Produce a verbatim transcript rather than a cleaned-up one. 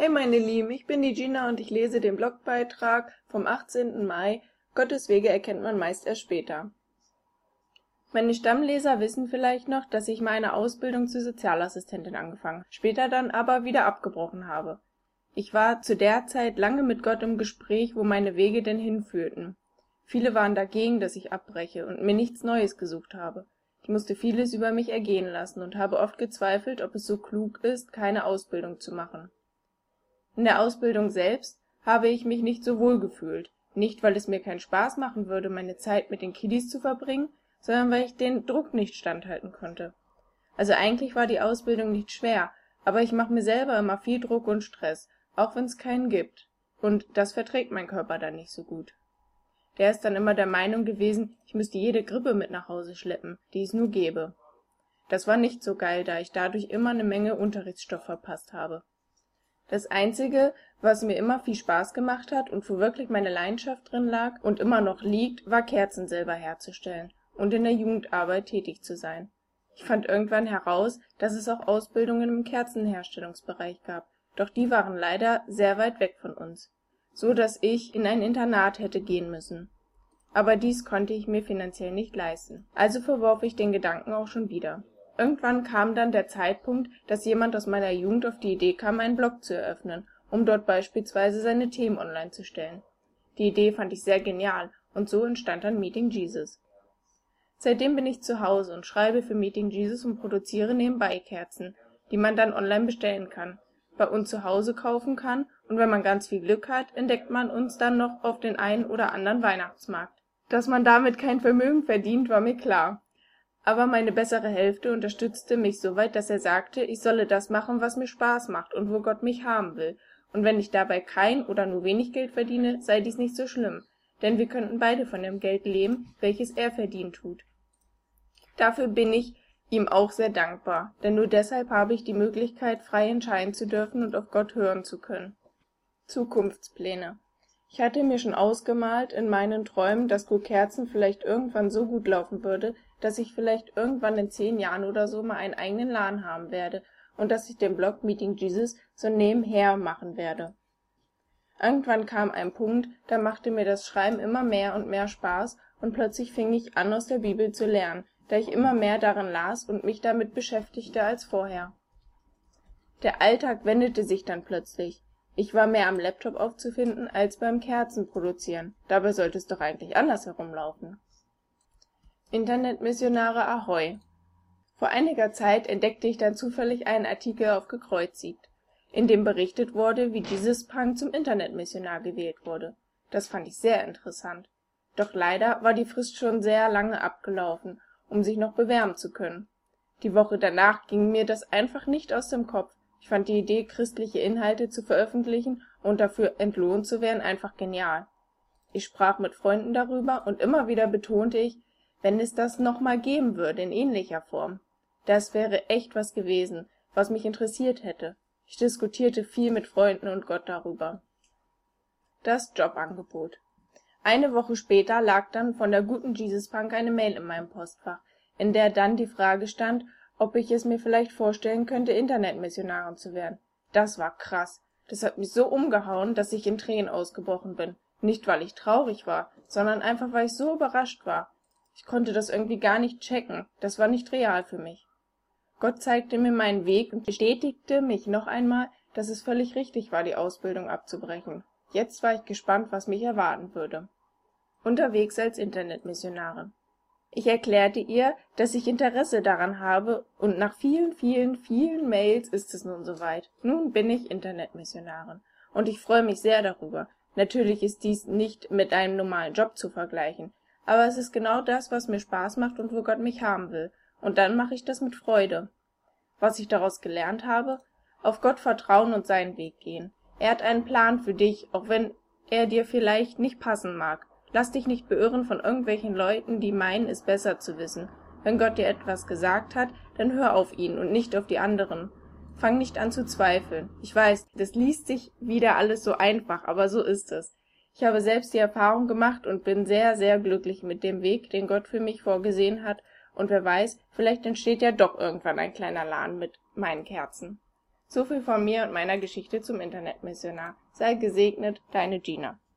Hey meine Lieben, ich bin die Gina und ich lese den Blogbeitrag vom achtzehnten Mai. Gottes Wege erkennt man meist erst später. Meine Stammleser wissen vielleicht noch, dass ich meine Ausbildung zur Sozialassistentin angefangen, später dann aber wieder abgebrochen habe. Ich war zu der Zeit lange mit Gott im Gespräch, wo meine Wege denn hinführten. Viele waren dagegen, dass ich abbreche und mir nichts Neues gesucht habe. Ich musste vieles über mich ergehen lassen und habe oft gezweifelt, ob es so klug ist, keine Ausbildung zu machen. In der Ausbildung selbst habe ich mich nicht so wohl gefühlt, nicht weil es mir keinen Spaß machen würde, meine Zeit mit den Kiddies zu verbringen, sondern weil ich den Druck nicht standhalten konnte. Also eigentlich war die Ausbildung nicht schwer, aber ich mache mir selber immer viel Druck und Stress, auch wenn es keinen gibt. Und das verträgt mein Körper dann nicht so gut. Der ist dann immer der Meinung gewesen, ich müsste jede Grippe mit nach Hause schleppen, die es nur gäbe. Das war nicht so geil, da ich dadurch immer eine Menge Unterrichtsstoff verpasst habe. Das Einzige, was mir immer viel Spaß gemacht hat und wo wirklich meine Leidenschaft drin lag und immer noch liegt, war Kerzen selber herzustellen und in der Jugendarbeit tätig zu sein. Ich fand irgendwann heraus, dass es auch Ausbildungen im Kerzenherstellungsbereich gab, doch die waren leider sehr weit weg von uns, so dass ich in ein Internat hätte gehen müssen. Aber dies konnte ich mir finanziell nicht leisten, also verwarf ich den Gedanken auch schon wieder. Irgendwann kam dann der Zeitpunkt, dass jemand aus meiner Jugend auf die Idee kam, einen Blog zu eröffnen, um dort beispielsweise seine Themen online zu stellen. Die Idee fand ich sehr genial und so entstand dann Meeting Jesus. Seitdem bin ich zu Hause und schreibe für Meeting Jesus und produziere nebenbei Kerzen, die man dann online bestellen kann, bei uns zu Hause kaufen kann und wenn man ganz viel Glück hat, entdeckt man uns dann noch auf den einen oder anderen Weihnachtsmarkt. Dass man damit kein Vermögen verdient, war mir klar. Aber meine bessere Hälfte unterstützte mich so weit, dass er sagte, ich solle das machen, was mir Spaß macht und wo Gott mich haben will. Und wenn ich dabei kein oder nur wenig Geld verdiene, sei dies nicht so schlimm, denn wir könnten beide von dem Geld leben, welches er verdient tut. Dafür bin ich ihm auch sehr dankbar, denn nur deshalb habe ich die Möglichkeit, frei entscheiden zu dürfen und auf Gott hören zu können. Zukunftspläne. Ich hatte mir schon ausgemalt in meinen Träumen, dass Go Kerzen vielleicht irgendwann so gut laufen würde, dass ich vielleicht irgendwann in zehn Jahren oder so mal einen eigenen Laden haben werde und dass ich den Blog Meeting Jesus so nebenher machen werde. Irgendwann kam ein Punkt, da machte mir das Schreiben immer mehr und mehr Spaß und plötzlich fing ich an, aus der Bibel zu lernen, da ich immer mehr darin las und mich damit beschäftigte als vorher. Der Alltag wendete sich dann plötzlich. Ich war mehr am Laptop aufzufinden als beim Kerzenproduzieren. Dabei sollte es doch eigentlich andersherum laufen. Internetmissionare Ahoi! Vor einiger Zeit entdeckte ich dann zufällig einen Artikel auf Gekreuzigt, in dem berichtet wurde, wie Jesus Punk zum Internetmissionar gewählt wurde. Das fand ich sehr interessant. Doch leider war die Frist schon sehr lange abgelaufen, um sich noch bewerben zu können. Die Woche danach ging mir das einfach nicht aus dem Kopf. Ich fand die Idee, christliche Inhalte zu veröffentlichen und dafür entlohnt zu werden, einfach genial. Ich sprach mit Freunden darüber und immer wieder betonte ich, wenn es das nochmal geben würde in ähnlicher Form. Das wäre echt was gewesen, was mich interessiert hätte. Ich diskutierte viel mit Freunden und Gott darüber. Das Jobangebot. Eine Woche später lag dann von der guten Jesus Punk eine Mail in meinem Postfach, in der dann die Frage stand, ob ich es mir vielleicht vorstellen könnte, Internetmissionarin zu werden. Das war krass. Das hat mich so umgehauen, dass ich in Tränen ausgebrochen bin. Nicht, weil ich traurig war, sondern einfach, weil ich so überrascht war. Ich konnte das irgendwie gar nicht checken. Das war nicht real für mich. Gott zeigte mir meinen Weg und bestätigte mich noch einmal, dass es völlig richtig war, die Ausbildung abzubrechen. Jetzt war ich gespannt, was mich erwarten würde. Unterwegs als Internetmissionarin. Ich erklärte ihr, dass ich Interesse daran habe, und nach vielen, vielen, vielen Mails ist es nun soweit. Nun bin ich Internetmissionarin. Und ich freue mich sehr darüber. Natürlich ist dies nicht mit einem normalen Job zu vergleichen, aber es ist genau das, was mir Spaß macht und wo Gott mich haben will. Und dann mache ich das mit Freude. Was ich daraus gelernt habe? Auf Gott vertrauen und seinen Weg gehen. Er hat einen Plan für dich, auch wenn er dir vielleicht nicht passen mag. Lass dich nicht beirren von irgendwelchen Leuten, die meinen, es besser zu wissen. Wenn Gott dir etwas gesagt hat, dann hör auf ihn und nicht auf die anderen. Fang nicht an zu zweifeln. Ich weiß, das liest sich wieder alles so einfach, aber so ist es. Ich habe selbst die Erfahrung gemacht und bin sehr, sehr glücklich mit dem Weg, den Gott für mich vorgesehen hat. Und wer weiß, vielleicht entsteht ja doch irgendwann ein kleiner Laden mit meinen Kerzen. So viel von mir und meiner Geschichte zum Internetmissionar. Sei gesegnet, deine Gina.